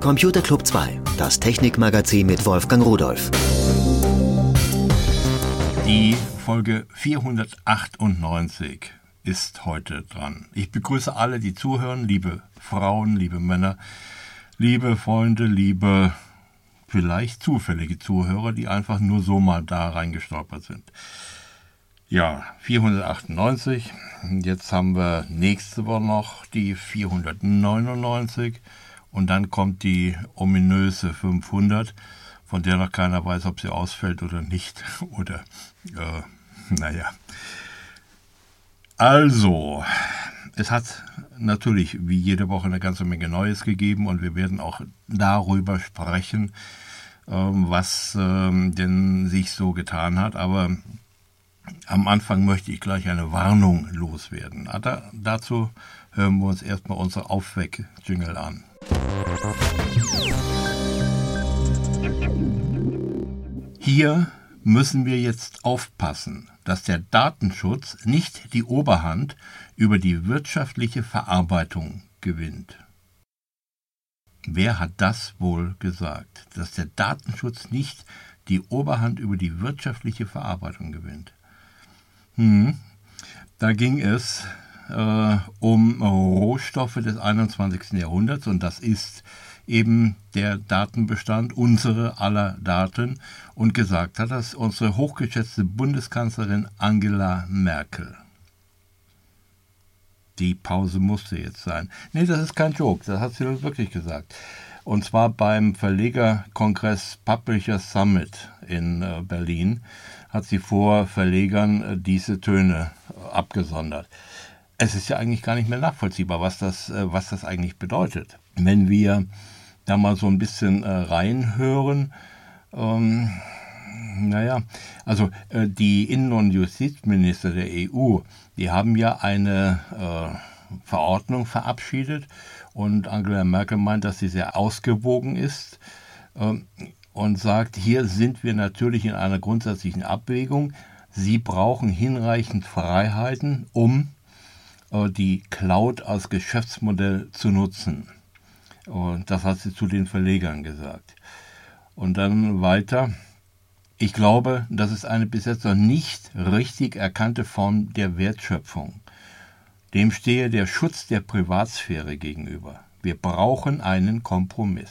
Computer Club 2, das Technikmagazin mit Wolfgang Rudolph. Die Folge 498 ist heute dran. Ich begrüße alle, die zuhören, liebe Frauen, liebe Männer, liebe Freunde, liebe vielleicht zufällige Zuhörer, die einfach nur so mal da reingestolpert sind. Ja, 498. Jetzt haben wir nächste Woche noch die 499 und dann kommt die ominöse 500, von der noch keiner weiß, ob sie ausfällt oder nicht. Oder, naja. Also, es hat natürlich wie jede Woche eine ganze Menge Neues gegeben und wir werden auch darüber sprechen, was denn sich so getan hat. Aber am Anfang möchte ich gleich eine Warnung loswerden. Dazu hören wir uns erstmal unsere Aufweck-Jingle an. Hier müssen wir jetzt aufpassen, dass der Datenschutz nicht die Oberhand über die wirtschaftliche Verarbeitung gewinnt. Wer hat das wohl gesagt, dass der Datenschutz nicht die Oberhand über die wirtschaftliche Verarbeitung gewinnt? Da ging es um Rohstoffe des 21. Jahrhunderts und das ist eben der Datenbestand, unsere aller Daten, und gesagt hat das unsere hochgeschätzte Bundeskanzlerin Angela Merkel. Die Pause musste jetzt sein. Nee, das ist kein Joke, das hat sie wirklich gesagt. Und zwar beim Verlegerkongress Publisher Summit in Berlin hat sie vor Verlegern diese Töne abgesondert. Es ist ja eigentlich gar nicht mehr nachvollziehbar, was das eigentlich bedeutet. Wenn wir da mal so ein bisschen reinhören, die Innen- und Justizminister der EU, die haben ja eine Verordnung verabschiedet und Angela Merkel meint, dass sie sehr ausgewogen ist und sagt, hier sind wir natürlich in einer grundsätzlichen Abwägung. Sie brauchen hinreichend Freiheiten, um die Cloud als Geschäftsmodell zu nutzen. Und das hat sie zu den Verlegern gesagt. Und dann weiter. Ich glaube, das ist eine bis jetzt noch nicht richtig erkannte Form der Wertschöpfung. Dem stehe der Schutz der Privatsphäre gegenüber. Wir brauchen einen Kompromiss.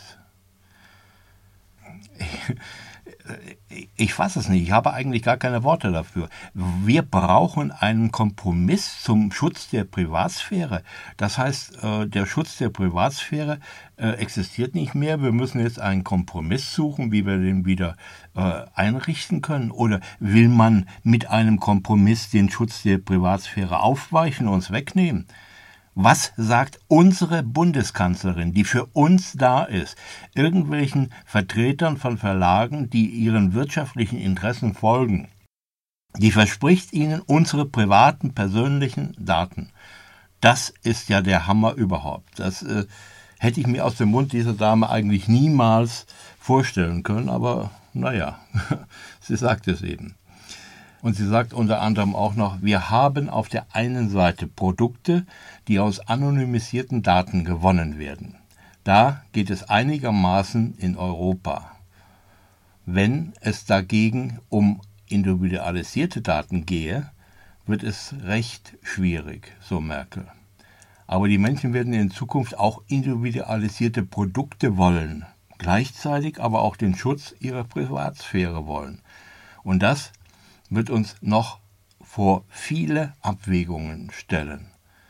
Ich fasse es nicht, ich habe eigentlich gar keine Worte dafür. Wir brauchen einen Kompromiss zum Schutz der Privatsphäre. Das heißt, der Schutz der Privatsphäre existiert nicht mehr. Wir müssen jetzt einen Kompromiss suchen, wie wir den wieder einrichten können. Oder will man mit einem Kompromiss den Schutz der Privatsphäre aufweichen und uns wegnehmen? Was sagt unsere Bundeskanzlerin, die für uns da ist, irgendwelchen Vertretern von Verlagen, die ihren wirtschaftlichen Interessen folgen? Die verspricht ihnen unsere privaten, persönlichen Daten. Das ist ja der Hammer überhaupt. Das hätte ich mir aus dem Mund dieser Dame eigentlich niemals vorstellen können, aber naja, sie sagt es eben. Und sie sagt unter anderem auch noch, wir haben auf der einen Seite Produkte, die aus anonymisierten Daten gewonnen werden. Da geht es einigermaßen in Europa. Wenn es dagegen um individualisierte Daten gehe, wird es recht schwierig, so Merkel. Aber die Menschen werden in Zukunft auch individualisierte Produkte wollen, gleichzeitig aber auch den Schutz ihrer Privatsphäre wollen. Und das wird uns noch vor viele Abwägungen stellen.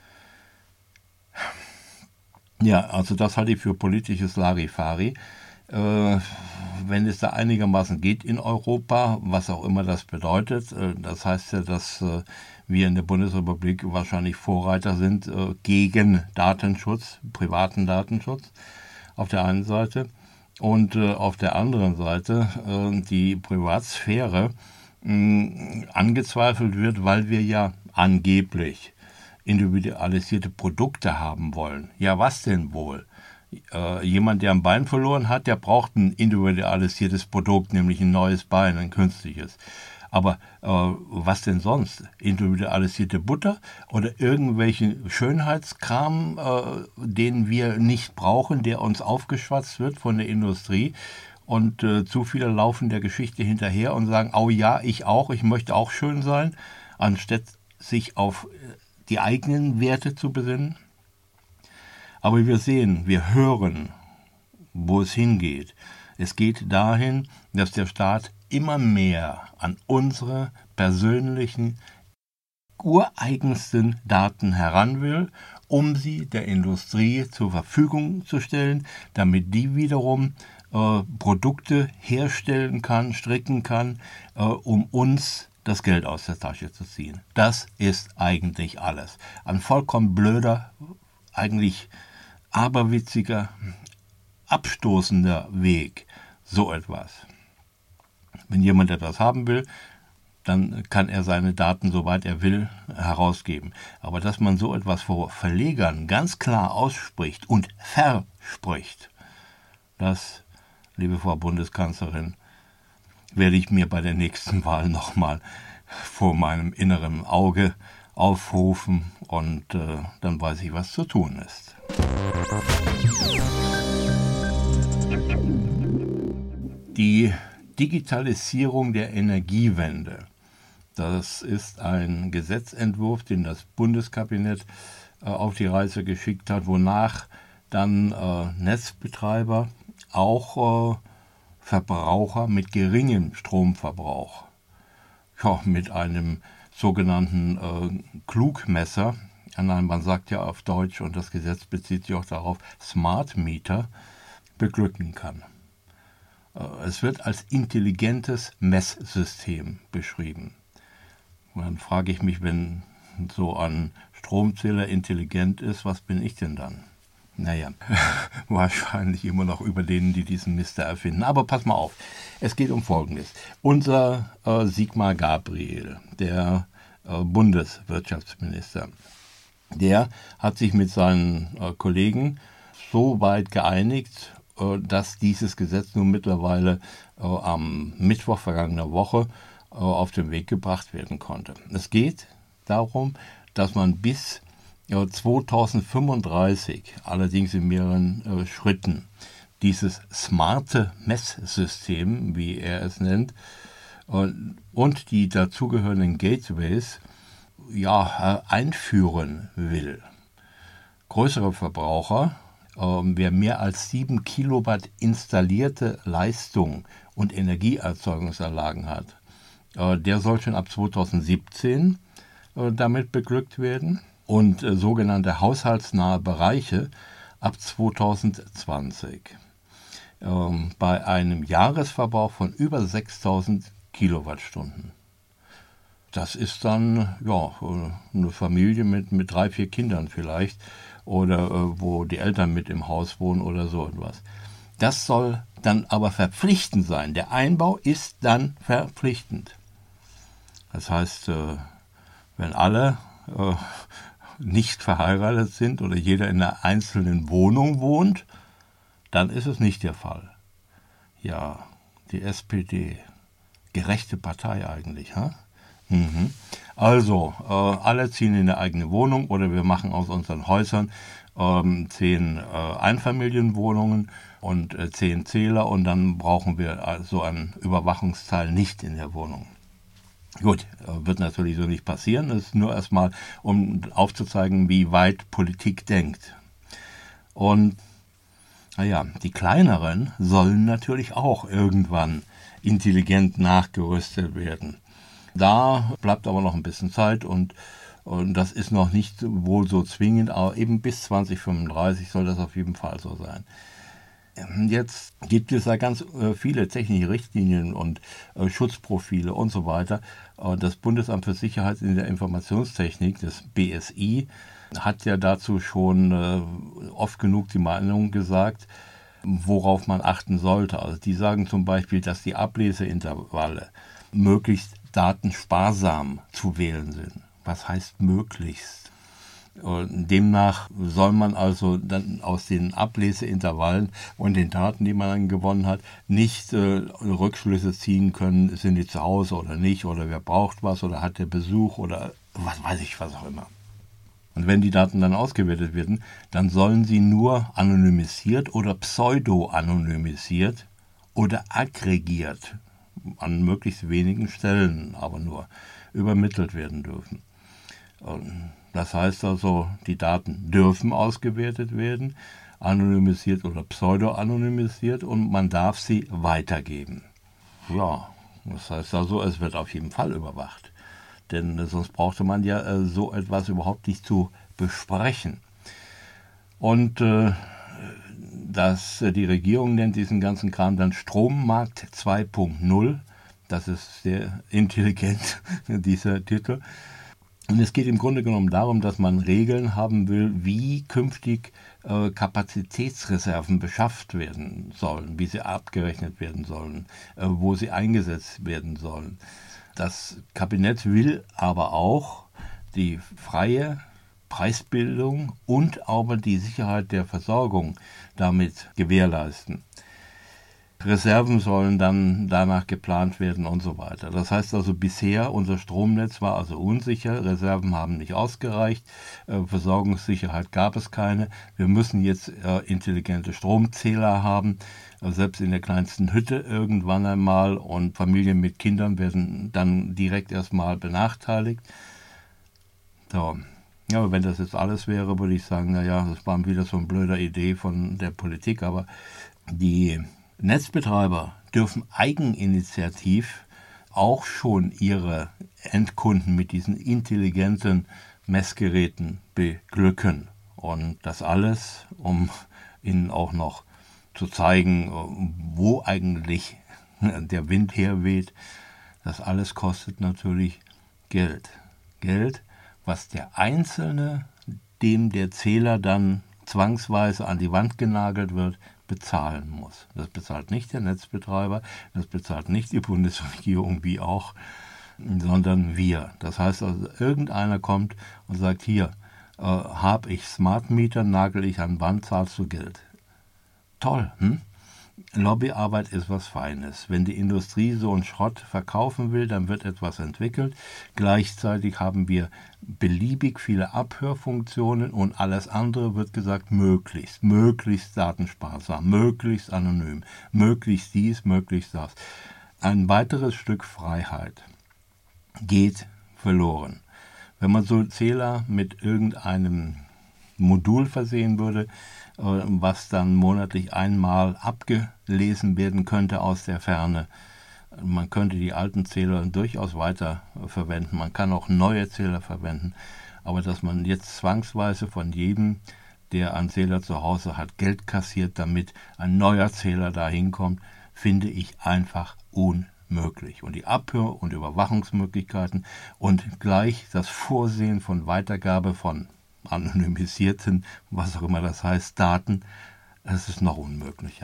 Ja, also das halte ich für politisches Larifari. Wenn es da einigermaßen geht in Europa, was auch immer das bedeutet, das heißt ja, dass wir in der Bundesrepublik wahrscheinlich Vorreiter sind gegen Datenschutz, privaten Datenschutz auf der einen Seite und auf der anderen Seite die Privatsphäre angezweifelt wird, weil wir ja angeblich individualisierte Produkte haben wollen. Ja, was denn wohl? Jemand, der ein Bein verloren hat, der braucht ein individualisiertes Produkt, nämlich ein neues Bein, ein künstliches. Aber was denn sonst? Individualisierte Butter oder irgendwelchen Schönheitskram, den wir nicht brauchen, der uns aufgeschwatzt wird von der Industrie? Und zu viele laufen der Geschichte hinterher und sagen, oh ja, ich auch, ich möchte auch schön sein, anstatt sich auf die eigenen Werte zu besinnen. Aber wir sehen, wir hören, wo es hingeht. Es geht dahin, dass der Staat immer mehr an unsere persönlichen, ureigensten Daten heran will, um sie der Industrie zur Verfügung zu stellen, damit die wiederum Produkte herstellen kann, stricken kann, um uns das Geld aus der Tasche zu ziehen. Das ist eigentlich alles. Ein vollkommen blöder, eigentlich aberwitziger, abstoßender Weg, so etwas. Wenn jemand etwas haben will, dann kann er seine Daten, soweit er will, herausgeben. Aber dass man so etwas vor Verlegern ganz klar ausspricht und verspricht, das, liebe Frau Bundeskanzlerin, werde ich mir bei der nächsten Wahl nochmal vor meinem inneren Auge aufrufen und dann weiß ich, was zu tun ist. Die Digitalisierung der Energiewende, das ist ein Gesetzentwurf, den das Bundeskabinett auf die Reise geschickt hat, wonach dann Netzbetreiber auch Verbraucher mit geringem Stromverbrauch, mit einem sogenannten Klugmesser, man sagt ja auf Deutsch, und das Gesetz bezieht sich auch darauf, Smart Meter, beglücken kann. Es wird als intelligentes Messsystem beschrieben. Und dann frage ich mich, wenn so ein Stromzähler intelligent ist, was bin ich denn dann? Naja, wahrscheinlich immer noch über denen, die diesen Mister erfinden. Aber pass mal auf, es geht um Folgendes. Unser Sigmar Gabriel, der Bundeswirtschaftsminister, der hat sich mit seinen Kollegen so weit geeinigt, dass dieses Gesetz nun mittlerweile am Mittwoch vergangener Woche auf den Weg gebracht werden konnte. Es geht darum, dass man bis 2035, allerdings in mehreren Schritten, dieses smarte Messsystem, wie er es nennt, und die dazugehörenden Gateways einführen will. Größere Verbraucher, wer mehr als 7 Kilowatt installierte Leistung und Energieerzeugungsanlagen hat, der soll schon ab 2017 damit beglückt werden und sogenannte haushaltsnahe Bereiche ab 2020 bei einem Jahresverbrauch von über 6.000 Kilowattstunden. Das ist dann eine Familie mit 3, 4 Kindern vielleicht oder wo die Eltern mit im Haus wohnen oder so etwas. Das soll dann aber verpflichtend sein. Der Einbau ist dann verpflichtend. Das heißt, wenn alle nicht verheiratet sind oder jeder in einer einzelnen Wohnung wohnt, dann ist es nicht der Fall. Ja, die SPD, gerechte Partei eigentlich, ha? Also, alle ziehen in eine eigene Wohnung oder wir machen aus unseren Häusern 10 Einfamilienwohnungen und 10 Zähler und dann brauchen wir so ein Überwachungsteil nicht in der Wohnung. Gut, wird natürlich so nicht passieren, das ist nur erstmal, um aufzuzeigen, wie weit Politik denkt. Und die kleineren sollen natürlich auch irgendwann intelligent nachgerüstet werden. Da bleibt aber noch ein bisschen Zeit und das ist noch nicht wohl so zwingend, aber eben bis 2035 soll das auf jeden Fall so sein. Jetzt gibt es da ganz viele technische Richtlinien und Schutzprofile und so weiter. Das Bundesamt für Sicherheit in der Informationstechnik, das BSI, hat ja dazu schon oft genug die Meinung gesagt, worauf man achten sollte. Also die sagen zum Beispiel, dass die Ableseintervalle möglichst datensparsam zu wählen sind. Was heißt möglichst? Und demnach soll man also dann aus den Ableseintervallen und den Daten, die man dann gewonnen hat, nicht Rückschlüsse ziehen können, sind die zu Hause oder nicht, oder wer braucht was, oder hat der Besuch, oder was weiß ich, was auch immer. Und wenn die Daten dann ausgewertet werden, dann sollen sie nur anonymisiert oder pseudo-anonymisiert oder aggregiert, an möglichst wenigen Stellen aber nur, übermittelt werden dürfen. Das heißt also, die Daten dürfen ausgewertet werden, anonymisiert oder pseudo-anonymisiert, und man darf sie weitergeben. Ja, das heißt also, es wird auf jeden Fall überwacht. Denn sonst brauchte man ja so etwas überhaupt nicht zu besprechen. Und die Regierung nennt diesen ganzen Kram dann Strommarkt 2.0. Das ist sehr intelligent, dieser Titel. Und es geht im Grunde genommen darum, dass man Regeln haben will, wie künftig Kapazitätsreserven beschafft werden sollen, wie sie abgerechnet werden sollen, wo sie eingesetzt werden sollen. Das Kabinett will aber auch die freie Preisbildung und aber die Sicherheit der Versorgung damit gewährleisten. Reserven sollen dann danach geplant werden und so weiter. Das heißt also, bisher unser Stromnetz war also unsicher, Reserven haben nicht ausgereicht, Versorgungssicherheit gab es keine. Wir müssen jetzt intelligente Stromzähler haben, selbst in der kleinsten Hütte irgendwann einmal, und Familien mit Kindern werden dann direkt erstmal benachteiligt. So. Ja, aber wenn das jetzt alles wäre, würde ich sagen, naja, das war wieder so eine blöde Idee von der Politik, aber die Netzbetreiber dürfen eigeninitiativ auch schon ihre Endkunden mit diesen intelligenten Messgeräten beglücken. Und das alles, um ihnen auch noch zu zeigen, wo eigentlich der Wind herweht. Das alles kostet natürlich Geld. Geld, was der Einzelne, dem der Zähler dann zwangsweise an die Wand genagelt wird, bezahlen muss. Das bezahlt nicht der Netzbetreiber, das bezahlt nicht die Bundesregierung, wie auch, sondern wir. Das heißt also, irgendeiner kommt und sagt, hier, habe ich Smart Meter, nagel ich an Wand, zahlst du Geld. Toll, hm? Lobbyarbeit ist was Feines. Wenn die Industrie so einen Schrott verkaufen will, dann wird etwas entwickelt. Gleichzeitig haben wir beliebig viele Abhörfunktionen und alles andere wird gesagt, möglichst datensparsam, möglichst anonym, möglichst dies, möglichst das. Ein weiteres Stück Freiheit geht verloren. Wenn man so Zähler mit irgendeinem Modul versehen würde, was dann monatlich einmal abgelesen werden könnte aus der Ferne. Man könnte die alten Zähler durchaus weiter verwenden, man kann auch neue Zähler verwenden, aber dass man jetzt zwangsweise von jedem, der einen Zähler zu Hause hat, Geld kassiert, damit ein neuer Zähler dahin kommt, finde ich einfach unmöglich. Und die Abhör- und Überwachungsmöglichkeiten und gleich das Vorsehen von Weitergabe von anonymisierten, was auch immer das heißt, Daten, es ist noch unmöglicher.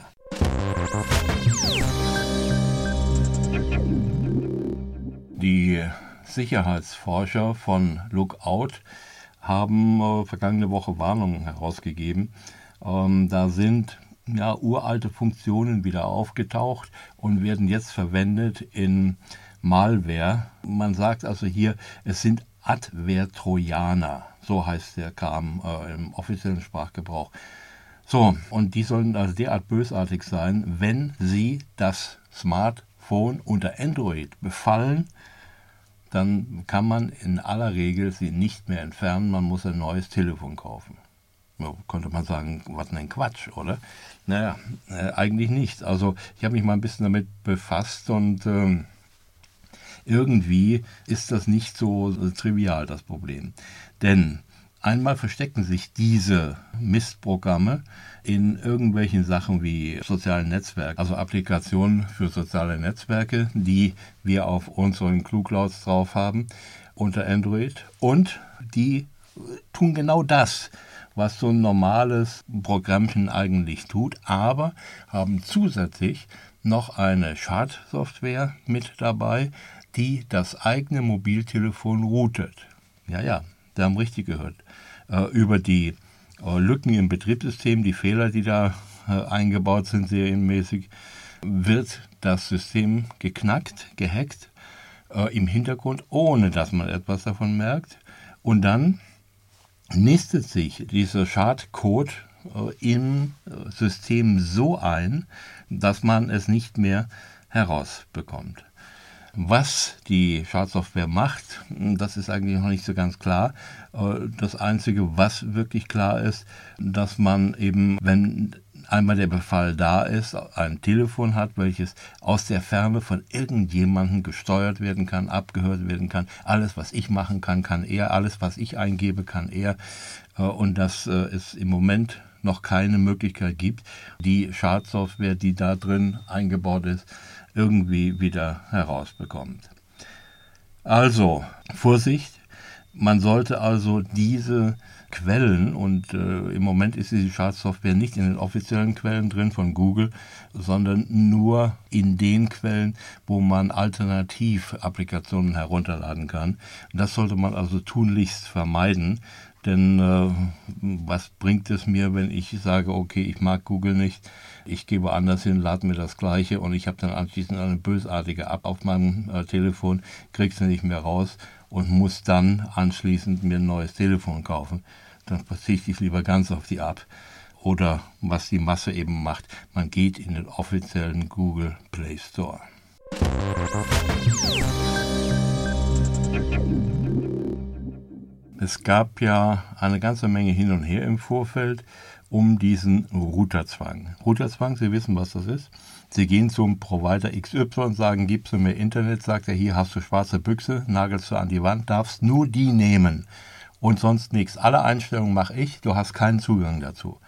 Die Sicherheitsforscher von Lookout haben vergangene Woche Warnungen herausgegeben. Da sind uralte Funktionen wieder aufgetaucht und werden jetzt verwendet in Malware. Man sagt also hier, es sind Adware-Trojaner, so heißt der Kram im offiziellen Sprachgebrauch. So, und die sollen also derart bösartig sein, wenn sie das Smartphone unter Android befallen, dann kann man in aller Regel sie nicht mehr entfernen, man muss ein neues Telefon kaufen. Ja, könnte man sagen, was ein Quatsch, oder? Naja, eigentlich nicht. Also ich habe mich mal ein bisschen damit befasst und irgendwie ist das nicht so trivial, das Problem. Denn einmal verstecken sich diese Mistprogramme in irgendwelchen Sachen wie sozialen Netzwerken, also Applikationen für soziale Netzwerke, die wir auf unseren Kluglauts drauf haben unter Android. Und die tun genau das, was so ein normales Programmchen eigentlich tut, aber haben zusätzlich noch eine Schadsoftware mit dabei, die das eigene Mobiltelefon routet. Ja, wir haben richtig gehört. über die Lücken im Betriebssystem, die Fehler, die da eingebaut sind, serienmäßig, wird das System geknackt, gehackt, im Hintergrund, ohne dass man etwas davon merkt. Und dann nistet sich dieser Schadcode im System so ein, dass man es nicht mehr herausbekommt. Was die Schadsoftware macht, das ist eigentlich noch nicht so ganz klar. Das Einzige, was wirklich klar ist, dass man eben, wenn einmal der Befall da ist, ein Telefon hat, welches aus der Ferne von irgendjemandem gesteuert werden kann, abgehört werden kann. Alles, was ich machen kann, kann er. Alles, was ich eingebe, kann er. Und dass es im Moment noch keine Möglichkeit gibt, die Schadsoftware, die da drin eingebaut ist, irgendwie wieder herausbekommt. Also, Vorsicht, man sollte also diese Quellen, und im Moment ist diese Schadsoftware nicht in den offiziellen Quellen drin von Google, sondern nur in den Quellen, wo man Alternativ-Applikationen herunterladen kann. Das sollte man also tunlichst vermeiden, denn was bringt es mir, wenn ich sage, okay, ich mag Google nicht, ich gehe woanders hin, lade mir das Gleiche und ich habe dann anschließend eine bösartige App auf meinem Telefon, kriege sie nicht mehr raus und muss dann anschließend mir ein neues Telefon kaufen. Dann verzichte ich lieber ganz auf die App. Oder was die Masse eben macht, man geht in den offiziellen Google Play Store. Es gab ja eine ganze Menge hin und her im Vorfeld um diesen Routerzwang. Routerzwang, Sie wissen, was das ist. Sie gehen zum Provider XY und sagen, gibst du mir Internet, sagt er, hier hast du schwarze Büchse, nagelst du an die Wand, darfst nur die nehmen und sonst nichts. Alle Einstellungen mache ich, du hast keinen Zugang dazu.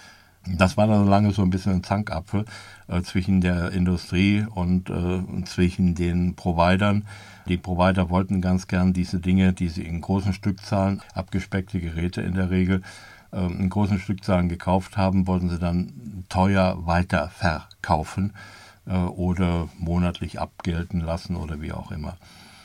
Das war dann lange so ein bisschen ein Zankapfel zwischen der Industrie und zwischen den Providern. Die Provider wollten ganz gern diese Dinge, die sie in großen Stückzahlen, abgespeckte Geräte in der Regel, in großen Stückzahlen gekauft haben, wollten sie dann teuer weiter verkaufen oder monatlich abgelten lassen oder wie auch immer.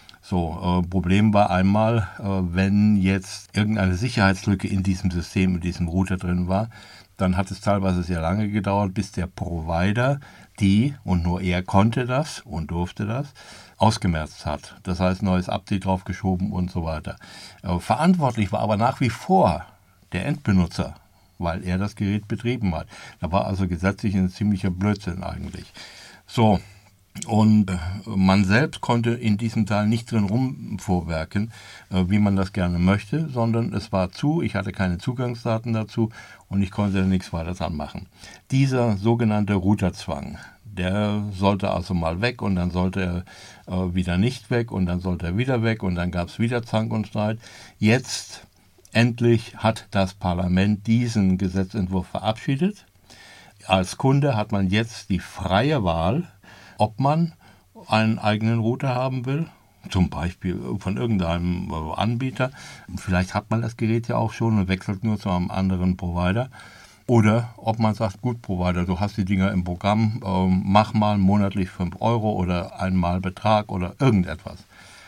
So, Problem war einmal, wenn jetzt irgendeine Sicherheitslücke in diesem System, in diesem Router drin war, dann hat es teilweise sehr lange gedauert, bis der Provider und nur er konnte das und durfte das, ausgemerzt hat. Das heißt, neues Update draufgeschoben und so weiter. Verantwortlich war aber nach wie vor der Endbenutzer, weil er das Gerät betrieben hat. Da war also gesetzlich ein ziemlicher Blödsinn eigentlich. So, und man selbst konnte in diesem Teil nicht drin rumvorwerken, wie man das gerne möchte, sondern es war zu, ich hatte keine Zugangsdaten dazu und ich konnte nichts weiter dran machen. Dieser sogenannte Routerzwang, der sollte also mal weg und dann sollte er wieder nicht weg und dann sollte er wieder weg und dann gab es wieder Zank und Streit. Jetzt endlich hat das Parlament diesen Gesetzentwurf verabschiedet. Als Kunde hat man jetzt die freie Wahl, ob man einen eigenen Router haben will, zum Beispiel von irgendeinem Anbieter. Vielleicht hat man das Gerät ja auch schon und wechselt nur zu einem anderen Provider. Oder ob man sagt, gut Provider, du hast die Dinger im Programm, mach mal monatlich 5 Euro oder einmal Betrag oder irgendetwas.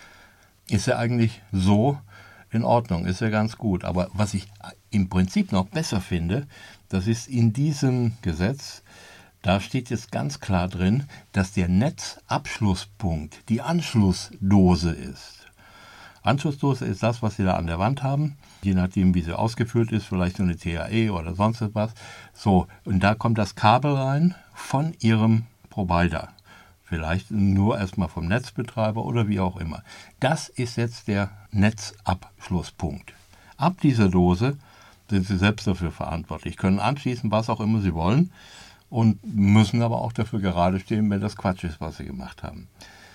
Ist ja eigentlich so in Ordnung, ist ja ganz gut. Aber was ich im Prinzip noch besser finde, das ist in diesem Gesetz, da steht jetzt ganz klar drin, dass der Netzabschlusspunkt die Anschlussdose ist. Anschlussdose ist das, was Sie da an der Wand haben, je nachdem, wie sie ausgeführt ist, vielleicht so eine TAE oder sonst etwas. So, und da kommt das Kabel rein von Ihrem Provider. Vielleicht nur erstmal vom Netzbetreiber oder wie auch immer. Das ist jetzt der Netzabschlusspunkt. Ab dieser Dose sind Sie selbst dafür verantwortlich, können anschließen, was auch immer Sie wollen, und müssen aber auch dafür gerade stehen, wenn das Quatsch ist, was sie gemacht haben.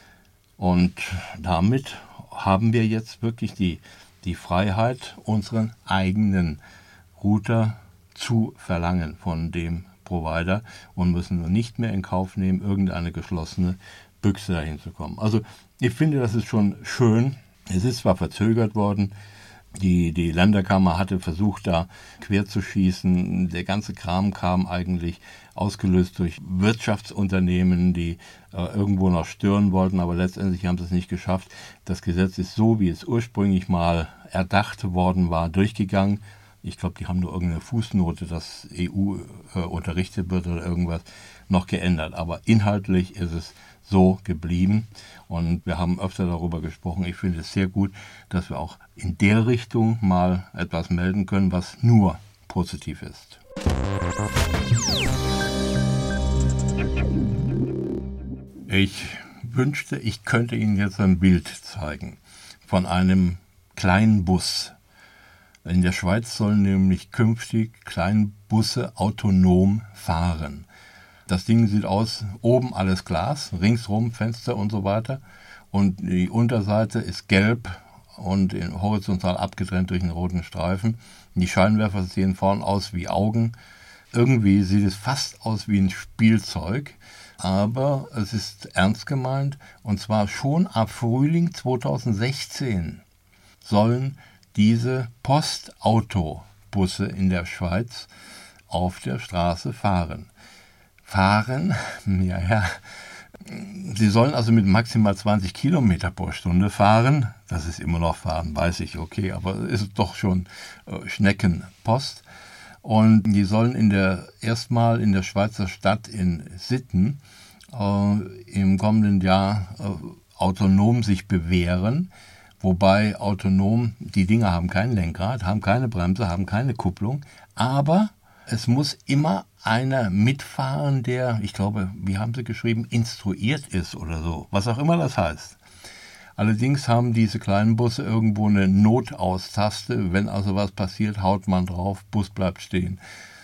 Und damit haben wir jetzt wirklich die Freiheit, unseren eigenen Router zu verlangen von dem Provider und müssen nur nicht mehr in Kauf nehmen, irgendeine geschlossene Büchse dahin zu kommen. Also ich finde, das ist schon schön. Es ist zwar verzögert worden, die Länderkammer hatte versucht, da quer zu schießen. Der ganze Kram kam eigentlich ausgelöst durch Wirtschaftsunternehmen, die irgendwo noch stören wollten, aber letztendlich haben sie es nicht geschafft. Das Gesetz ist so, wie es ursprünglich mal erdacht worden war, durchgegangen. Ich glaube, die haben nur irgendeine Fußnote, dass EU unterrichtet wird oder irgendwas, noch geändert. Aber inhaltlich ist es so geblieben. Und wir haben öfter darüber gesprochen. Ich finde es sehr gut, dass wir auch in der Richtung mal etwas melden können, was nur positiv ist. Ich wünschte, ich könnte Ihnen jetzt ein Bild zeigen von einem kleinen Bus. In der Schweiz sollen nämlich künftig Kleinbusse autonom fahren. Das Ding sieht aus, oben alles Glas, ringsrum Fenster und so weiter. Und die Unterseite ist gelb und horizontal abgetrennt durch einen roten Streifen. Die Scheinwerfer sehen vorn aus wie Augen. Irgendwie sieht es fast aus wie ein Spielzeug. Aber es ist ernst gemeint, und zwar schon ab Frühling 2016 sollen diese Postautobusse in der Schweiz auf der Straße fahren. Sie sollen also mit maximal 20 Kilometer pro Stunde fahren. Das ist immer noch fahren, weiß ich, okay, aber es ist doch schon Schneckenpost. Und die sollen erstmal in der Schweizer Stadt in Sitten im kommenden Jahr autonom sich bewähren. Wobei autonom, die Dinger haben kein Lenkrad, haben keine Bremse, haben keine Kupplung, aber es muss immer einer mitfahren, der, ich glaube, wie haben sie geschrieben, instruiert ist oder so, was auch immer das heißt. Allerdings haben diese kleinen Busse irgendwo eine Notaustaste, wenn also was passiert, haut man drauf, Bus bleibt stehen.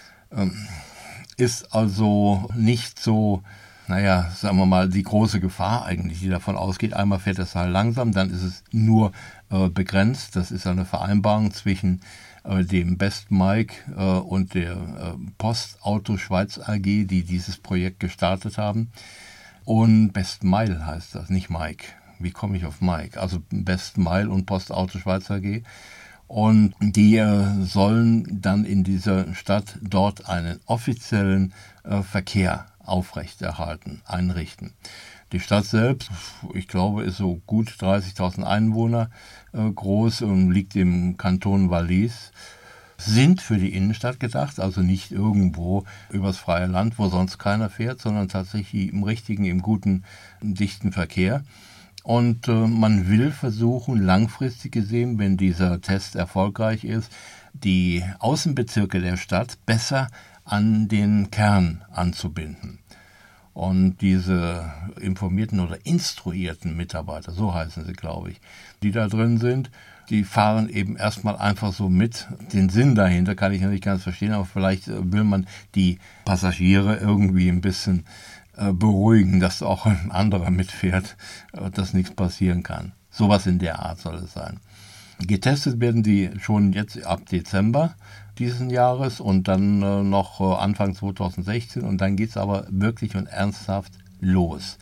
Ist also nicht so, sagen wir mal, die große Gefahr eigentlich, die davon ausgeht. Einmal fährt das Teil langsam, dann ist es nur begrenzt. Das ist eine Vereinbarung zwischen dem Best Mike und der Postauto Schweiz AG, die dieses Projekt gestartet haben. Und Best Mile heißt das, nicht Mike. Wie komme ich auf Mike? Also Best Mile und Postauto Schweiz AG. Und die sollen dann in dieser Stadt dort einen offiziellen Verkehr aufrechterhalten, einrichten. Die Stadt selbst, ich glaube, ist so gut 30.000 Einwohner groß und liegt im Kanton Wallis, sind für die Innenstadt gedacht, also nicht irgendwo übers freie Land, wo sonst keiner fährt, sondern tatsächlich im richtigen, im guten, dichten Verkehr. Und man will versuchen, langfristig gesehen, wenn dieser Test erfolgreich ist, die Außenbezirke der Stadt besser an den Kern anzubinden. Und diese informierten oder instruierten Mitarbeiter, so heißen sie, glaube ich, die da drin sind, die fahren eben erstmal einfach so mit. Den Sinn dahinter kann ich ja nicht ganz verstehen, aber vielleicht will man die Passagiere irgendwie ein bisschen beruhigen, dass auch ein anderer mitfährt, dass nichts passieren kann. Sowas in der Art soll es sein. Getestet werden die schon jetzt ab Dezember diesen Jahres und dann noch Anfang 2016 und dann geht es aber wirklich und ernsthaft los.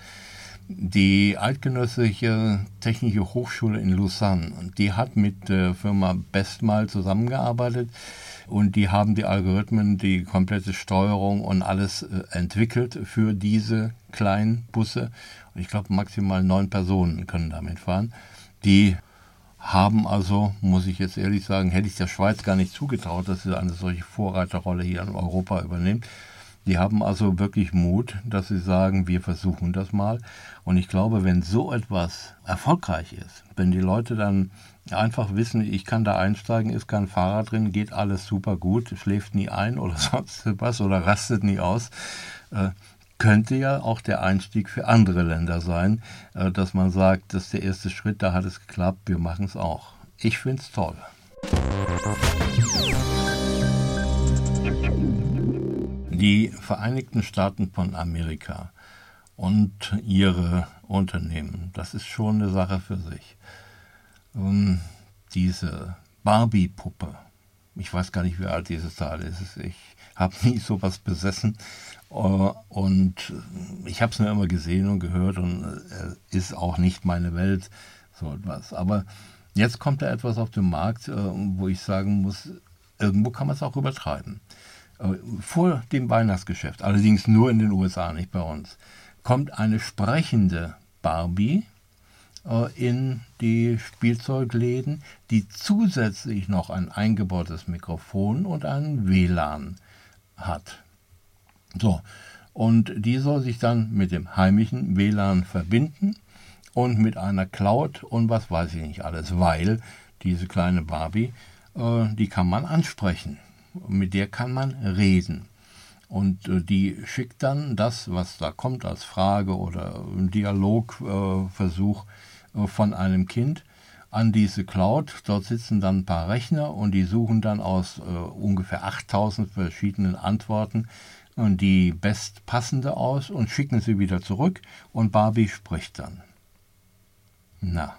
Die Eidgenössische Technische Hochschule in Lausanne, die hat mit der Firma Bestmal zusammengearbeitet und die haben die Algorithmen, die komplette Steuerung und alles entwickelt für diese kleinen Busse. Und ich glaube, maximal 9 Personen können damit fahren. Die haben also, muss ich jetzt ehrlich sagen, hätte ich der Schweiz gar nicht zugetraut, dass sie eine solche Vorreiterrolle hier in Europa übernimmt. Die haben also wirklich Mut, dass sie sagen, wir versuchen das mal. Und ich glaube, wenn so etwas erfolgreich ist, wenn die Leute dann einfach wissen, ich kann da einsteigen, ist kein Fahrer drin, geht alles super gut, schläft nie ein oder sonst was oder rastet nie aus, könnte ja auch der Einstieg für andere Länder sein, dass man sagt, das ist der erste Schritt, da hat es geklappt, wir machen es auch. Ich finde es toll. Die Vereinigten Staaten von Amerika und ihre Unternehmen, das ist schon eine Sache für sich. Diese Barbie-Puppe, ich weiß gar nicht, wie alt dieses Teil ist, ich habe nie sowas besessen und ich habe es nur immer gesehen und gehört und ist auch nicht meine Welt, so etwas. Aber jetzt kommt da etwas auf den Markt, wo ich sagen muss, irgendwo kann man es auch übertreiben. Vor dem Weihnachtsgeschäft, allerdings nur in den USA, nicht bei uns, kommt eine sprechende Barbie in die Spielzeugläden, die zusätzlich noch ein eingebautes Mikrofon und einen WLAN hat. So, und die soll sich dann mit dem heimischen WLAN verbinden und mit einer Cloud und was weiß ich nicht alles, weil diese kleine Barbie, die kann man ansprechen, mit der kann man reden. Und die schickt dann das, was da kommt als Frage oder ein Dialogversuch von einem Kind an diese Cloud. Dort sitzen dann ein paar Rechner und die suchen dann aus ungefähr 8000 verschiedenen Antworten die bestpassende aus und schicken sie wieder zurück und Barbie spricht dann. Na,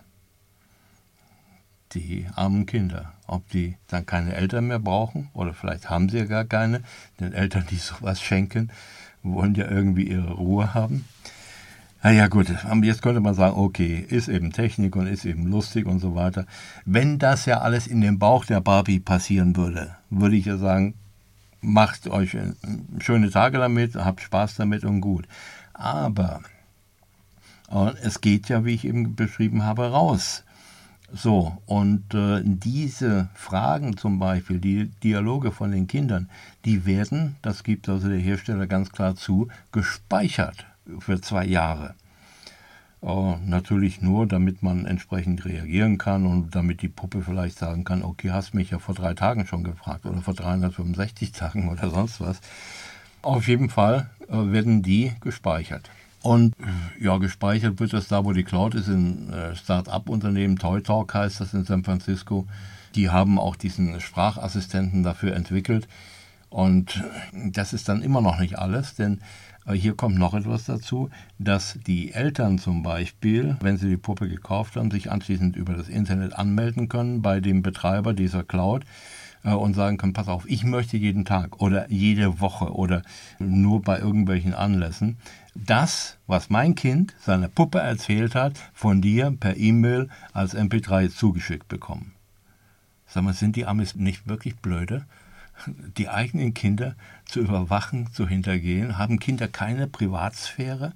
die armen Kinder, ob die dann keine Eltern mehr brauchen oder vielleicht haben sie ja gar keine, denn Eltern, die sowas schenken, wollen ja irgendwie ihre Ruhe haben. Naja gut, jetzt könnte man sagen, okay, ist eben Technik und ist eben lustig und so weiter. Wenn das ja alles in dem Bauch der Barbie passieren würde, würde ich ja sagen, macht euch schöne Tage damit, habt Spaß damit und gut. Aber es geht ja, wie ich eben beschrieben habe, raus. So, und diese Fragen zum Beispiel, die Dialoge von den Kindern, die werden, das gibt also der Hersteller ganz klar zu, gespeichert für 2 Jahre. Natürlich nur, damit man entsprechend reagieren kann und damit die Puppe vielleicht sagen kann, okay, hast mich ja vor 3 Tagen schon gefragt oder vor 365 Tagen oder sonst was. Auf jeden Fall werden die gespeichert. Und ja, gespeichert wird das da, wo die Cloud ist, in Start-up-Unternehmen, ToyTalk heißt das in San Francisco. Die haben auch diesen Sprachassistenten dafür entwickelt. Und das ist dann immer noch nicht alles, denn hier kommt noch etwas dazu, dass die Eltern zum Beispiel, wenn sie die Puppe gekauft haben, sich anschließend über das Internet anmelden können bei dem Betreiber dieser Cloud und sagen können, pass auf, ich möchte jeden Tag oder jede Woche oder nur bei irgendwelchen Anlässen das, was mein Kind seiner Puppe erzählt hat, von dir per E-Mail als MP3 zugeschickt bekommen. Sag mal, sind die Amis nicht wirklich blöde? Die eigenen Kinder zu überwachen, zu hintergehen? Haben Kinder keine Privatsphäre?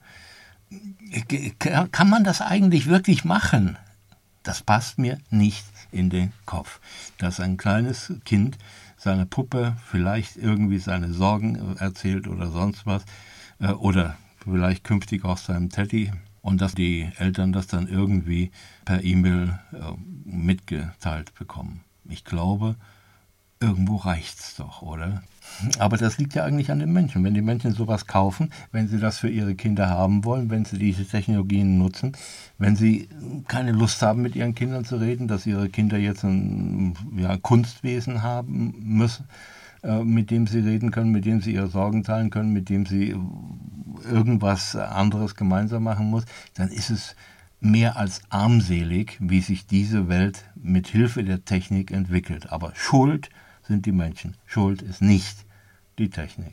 Kann man das eigentlich wirklich machen? Das passt mir nicht in den Kopf, dass ein kleines Kind seiner Puppe vielleicht irgendwie seine Sorgen erzählt oder sonst was oder vielleicht künftig auch seinem Teddy und dass die Eltern das dann irgendwie per E-Mail mitgeteilt bekommen. Ich glaube, irgendwo reicht's doch, oder? Aber das liegt ja eigentlich an den Menschen. Wenn die Menschen sowas kaufen, wenn sie das für ihre Kinder haben wollen, wenn sie diese Technologien nutzen, wenn sie keine Lust haben, mit ihren Kindern zu reden, dass ihre Kinder jetzt ein Kunstwesen haben müssen, mit dem sie reden können, mit dem sie ihre Sorgen teilen können, mit dem sie irgendwas anderes gemeinsam machen muss, dann ist es mehr als armselig, wie sich diese Welt mit Hilfe der Technik entwickelt. Aber schuld sind die Menschen. Schuld ist nicht die Technik.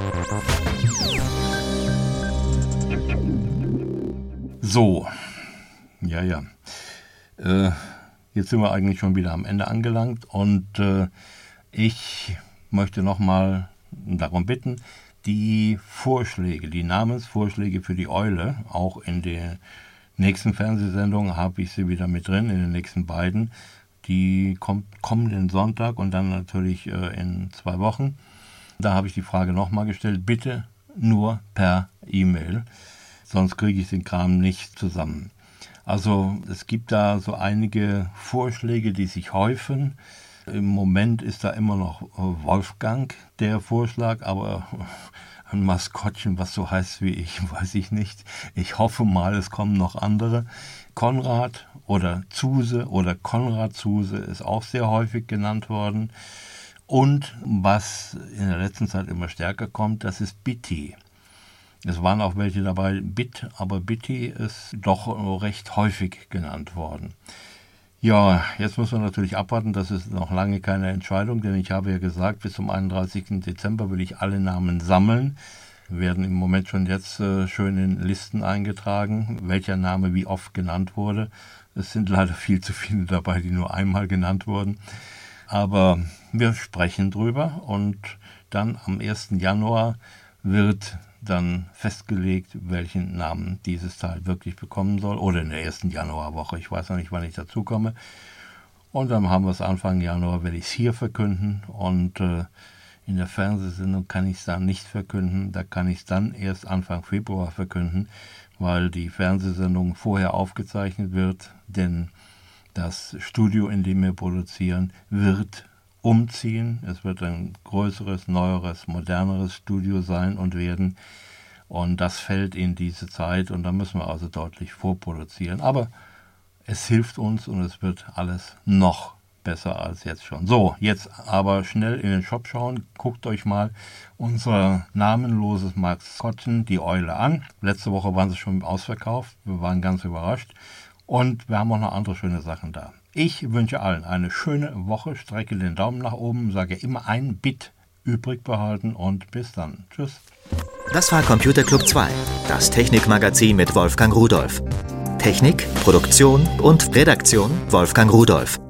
So, ja. Jetzt sind wir eigentlich schon wieder am Ende angelangt und ich möchte nochmal darum bitten, die Vorschläge, die Namensvorschläge für die Eule, auch in der nächsten Fernsehsendung habe ich sie wieder mit drin, in den nächsten beiden. Die kommt kommenden Sonntag und dann natürlich in 2 Wochen. Da habe ich die Frage nochmal gestellt, bitte nur per E-Mail, sonst kriege ich den Kram nicht zusammen. Also es gibt da so einige Vorschläge, die sich häufen. Im Moment ist da immer noch Wolfgang der Vorschlag, aber ein Maskottchen, was so heißt wie ich, weiß ich nicht. Ich hoffe mal, es kommen noch andere. Konrad oder Zuse oder Konrad Zuse ist auch sehr häufig genannt worden. Und was in der letzten Zeit immer stärker kommt, das ist Bitti. Es waren auch welche dabei, aber Bitti ist doch recht häufig genannt worden. Ja, jetzt muss man natürlich abwarten, das ist noch lange keine Entscheidung, denn ich habe ja gesagt, bis zum 31. Dezember will ich alle Namen sammeln. Werden im Moment schon jetzt schön in Listen eingetragen, welcher Name wie oft genannt wurde. Es sind leider viel zu viele dabei, die nur einmal genannt wurden. Aber wir sprechen drüber und dann am 1. Januar wird dann festgelegt, welchen Namen dieses Teil wirklich bekommen soll. Oder in der ersten Januarwoche. Ich weiß noch nicht, wann ich dazu komme. Und dann haben wir es Anfang Januar, werde ich es hier verkünden. Und in der Fernsehsendung kann ich es dann nicht verkünden. Da kann ich es dann erst Anfang Februar verkünden, weil die Fernsehsendung vorher aufgezeichnet wird. Denn das Studio, in dem wir produzieren, wird umziehen. Es wird ein größeres, neueres, moderneres Studio sein und werden. Und das fällt in diese Zeit und da müssen wir also deutlich vorproduzieren. Aber es hilft uns und es wird alles noch besser als jetzt schon. So, jetzt aber schnell in den Shop schauen. Guckt euch mal unser namenloses Maskottchen, die Eule, an. Letzte Woche waren sie schon ausverkauft. Wir waren ganz überrascht. Und wir haben auch noch andere schöne Sachen da. Ich wünsche allen eine schöne Woche, strecke den Daumen nach oben, sage immer ein Bit übrig behalten und bis dann. Tschüss. Das war Computer Club 2, das Technikmagazin mit Wolfgang Rudolph. Technik, Produktion und Redaktion Wolfgang Rudolph.